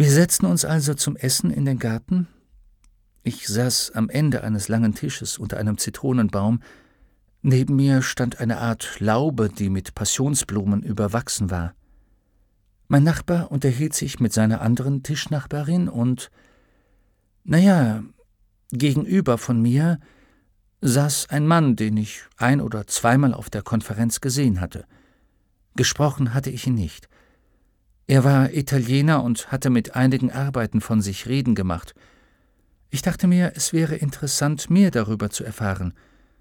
Wir setzten uns also zum Essen in den Garten. Ich saß am Ende eines langen Tisches unter einem Zitronenbaum. Neben mir stand eine Art Laube, die mit Passionsblumen überwachsen war. Mein Nachbar unterhielt sich mit seiner anderen Tischnachbarin und, gegenüber von mir saß ein Mann, den ich ein- oder zweimal auf der Konferenz gesehen hatte. Gesprochen hatte ich ihn nicht. Er war Italiener und hatte mit einigen Arbeiten von sich reden gemacht. Ich dachte mir, es wäre interessant, mehr darüber zu erfahren.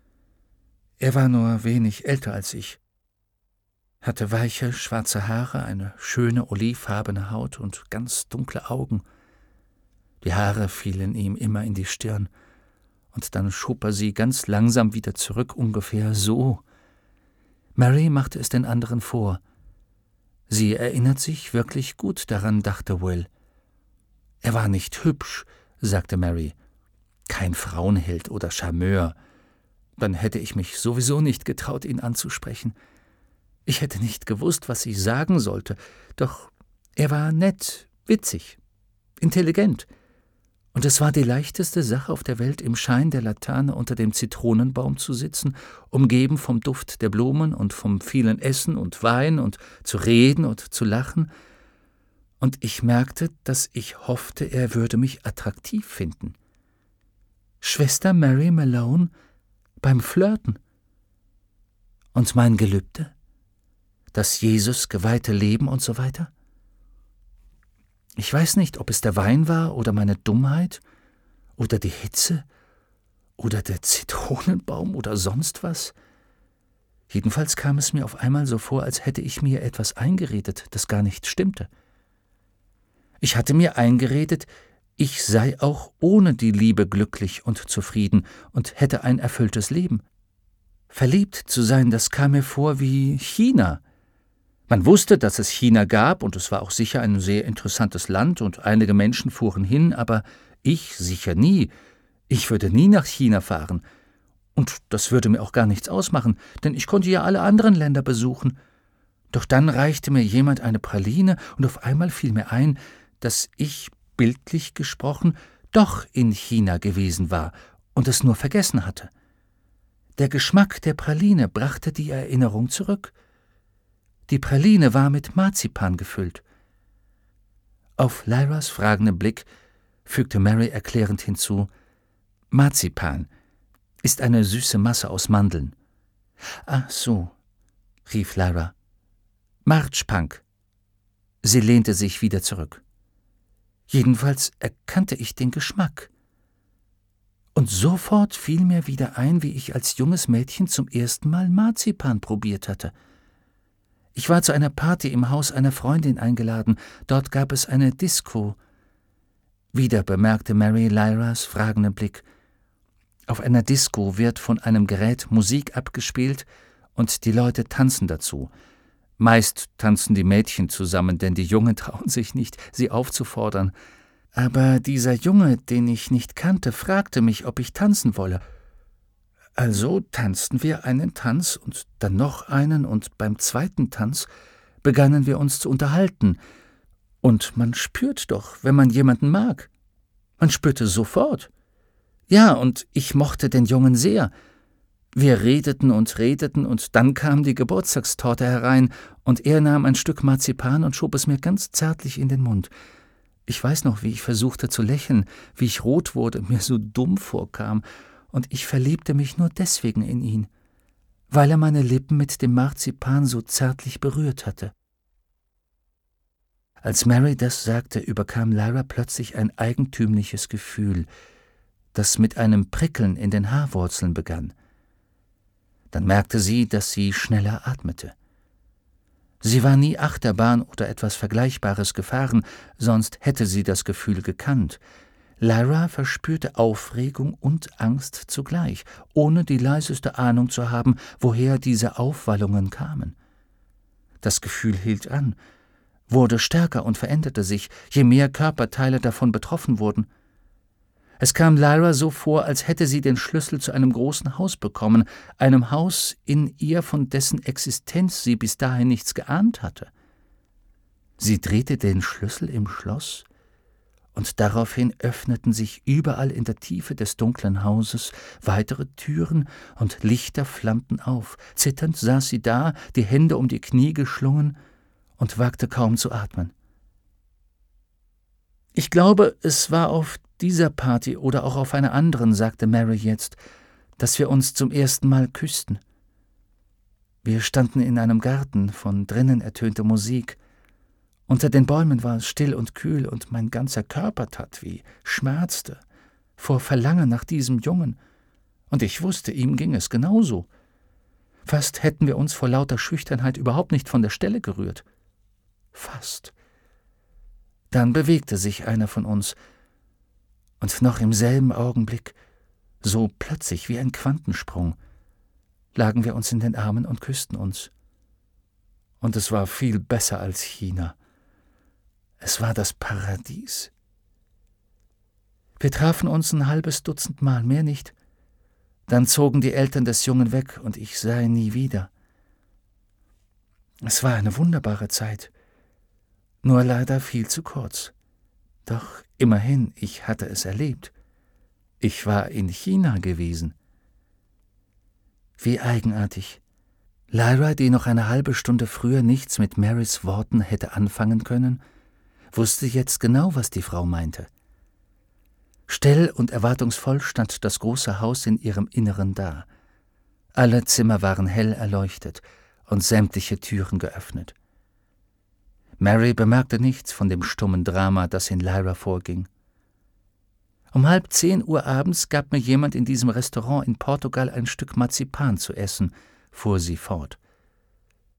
Er war nur wenig älter als ich, hatte weiche, schwarze Haare, eine schöne olivfarbene Haut und ganz dunkle Augen. Die Haare fielen ihm immer in die Stirn, und dann schob er sie ganz langsam wieder zurück, ungefähr so. Mary machte es den anderen vor. Sie erinnert sich wirklich gut daran, dachte Will. Er war nicht hübsch, sagte Mary. Kein Frauenheld oder Charmeur. Dann hätte ich mich sowieso nicht getraut, ihn anzusprechen. Ich hätte nicht gewusst, was ich sagen sollte, doch er war nett, witzig, intelligent. Und es war die leichteste Sache auf der Welt, im Schein der Laterne unter dem Zitronenbaum zu sitzen, umgeben vom Duft der Blumen und vom vielen Essen und Wein und zu reden und zu lachen. Und ich merkte, dass ich hoffte, er würde mich attraktiv finden. Schwester Mary Malone beim Flirten. Und mein Gelübde? Das Jesus geweihte Leben und so weiter? Ich weiß nicht, ob es der Wein war oder meine Dummheit oder die Hitze oder der Zitronenbaum oder sonst was. Jedenfalls kam es mir auf einmal so vor, als hätte ich mir etwas eingeredet, das gar nicht stimmte. Ich hatte mir eingeredet, ich sei auch ohne die Liebe glücklich und zufrieden und hätte ein erfülltes Leben. Verliebt zu sein, das kam mir vor wie China. Man wusste, dass es China gab, und es war auch sicher ein sehr interessantes Land, und einige Menschen fuhren hin, aber ich sicher nie. Ich würde nie nach China fahren. Und das würde mir auch gar nichts ausmachen, denn ich konnte ja alle anderen Länder besuchen. Doch dann reichte mir jemand eine Praline, und auf einmal fiel mir ein, dass ich, bildlich gesprochen, doch in China gewesen war und es nur vergessen hatte. Der Geschmack der Praline brachte die Erinnerung zurück. Die Praline war mit Marzipan gefüllt. Auf Lyras fragenden Blick fügte Mary erklärend hinzu: Marzipan ist eine süße Masse aus Mandeln. »Ach so«, rief Lyra. »Marchpunk.« Sie lehnte sich wieder zurück. Jedenfalls erkannte ich den Geschmack. Und sofort fiel mir wieder ein, wie ich als junges Mädchen zum ersten Mal Marzipan probiert hatte. Ich war zu einer Party im Haus einer Freundin eingeladen. Dort gab es eine Disco. Wieder bemerkte Mary Lyras fragenden Blick. Auf einer Disco wird von einem Gerät Musik abgespielt und die Leute tanzen dazu. Meist tanzen die Mädchen zusammen, denn die Jungen trauen sich nicht, sie aufzufordern. Aber dieser Junge, den ich nicht kannte, fragte mich, ob ich tanzen wolle. Also tanzten wir einen Tanz und dann noch einen, und beim zweiten Tanz begannen wir uns zu unterhalten. Und man spürt doch, wenn man jemanden mag. Man spürte sofort. Ja, und ich mochte den Jungen sehr. Wir redeten und dann kam die Geburtstagstorte herein und er nahm ein Stück Marzipan und schob es mir ganz zärtlich in den Mund. Ich weiß noch, wie ich versuchte zu lächeln, wie ich rot wurde, mir so dumm vorkam, und ich verliebte mich nur deswegen in ihn, weil er meine Lippen mit dem Marzipan so zärtlich berührt hatte. Als Mary das sagte, überkam Lyra plötzlich ein eigentümliches Gefühl, das mit einem Prickeln in den Haarwurzeln begann. Dann merkte sie, dass sie schneller atmete. Sie war nie Achterbahn oder etwas Vergleichbares gefahren, sonst hätte sie das Gefühl gekannt. Lyra verspürte Aufregung und Angst zugleich, ohne die leiseste Ahnung zu haben, woher diese Aufwallungen kamen. Das Gefühl hielt an, wurde stärker und veränderte sich, je mehr Körperteile davon betroffen wurden. Es kam Lyra so vor, als hätte sie den Schlüssel zu einem großen Haus bekommen, einem Haus in ihr, von dessen Existenz sie bis dahin nichts geahnt hatte. Sie drehte den Schlüssel im Schloss, und daraufhin öffneten sich überall in der Tiefe des dunklen Hauses weitere Türen und Lichter flammten auf. Zitternd saß sie da, die Hände um die Knie geschlungen und wagte kaum zu atmen. »Ich glaube, es war auf dieser Party oder auch auf einer anderen«, sagte Mary jetzt, »dass wir uns zum ersten Mal küssten. Wir standen in einem Garten, von drinnen ertönte Musik. Unter den Bäumen war es still und kühl, und mein ganzer Körper tat weh, schmerzte, vor Verlangen nach diesem Jungen. Und ich wusste, ihm ging es genauso. Fast hätten wir uns vor lauter Schüchternheit überhaupt nicht von der Stelle gerührt. Fast. Dann bewegte sich einer von uns, und noch im selben Augenblick, so plötzlich wie ein Quantensprung, lagen wir uns in den Armen und küssten uns. Und es war viel besser als China. Es war das Paradies. Wir trafen uns ein halbes Dutzend Mal, mehr nicht. Dann zogen die Eltern des Jungen weg, und ich sah ihn nie wieder. Es war eine wunderbare Zeit, nur leider viel zu kurz. Doch immerhin, ich hatte es erlebt. Ich war in China gewesen. Wie eigenartig. Lyra, die noch eine halbe Stunde früher nichts mit Marys Worten hätte anfangen können, wusste jetzt genau, was die Frau meinte. Still und erwartungsvoll stand das große Haus in ihrem Inneren da. Alle Zimmer waren hell erleuchtet und sämtliche Türen geöffnet. Mary bemerkte nichts von dem stummen Drama, das in Lyra vorging. Um 9:30 abends gab mir jemand in diesem Restaurant in Portugal ein Stück Marzipan zu essen, fuhr sie fort.